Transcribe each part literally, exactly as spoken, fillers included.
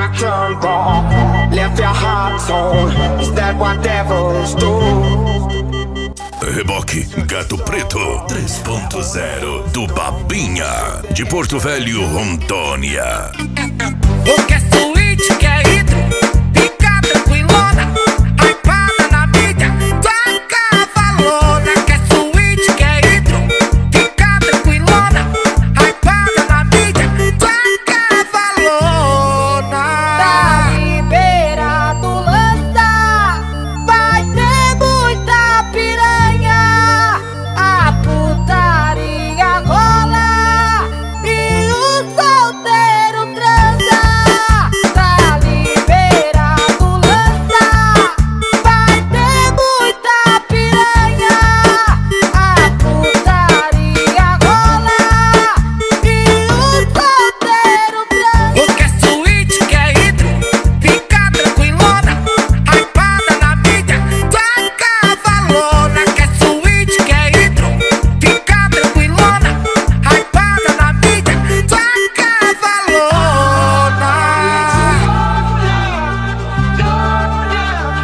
action wrong. Left your heart torn. Is that what devils do? Reboque Gato Preto três ponto zero do Babinha, de Porto Velho, Rondônia. O que é suíte, que é hidro, fica tranquilona, hypada na mídia, tua cavalona. Que é suíte, que é hidro, fica tranquilona, hypada na mídia, tua cavalona. Tá liberado lança, vai ter muita piranha, a putaria rola e o solteiro transa. Tá liberado lança, vai ter muita piranha, a putaria rola e o solteiro transa. O que é suíte, que é hidro, fica tranquilona, hypada na mídia, tua cavalona. Que é suíte, que é hidro, fica tranquilona, hypada na mídia, tua cavalona.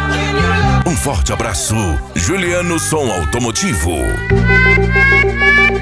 Um forte abraço, Juliano Som Automotivo.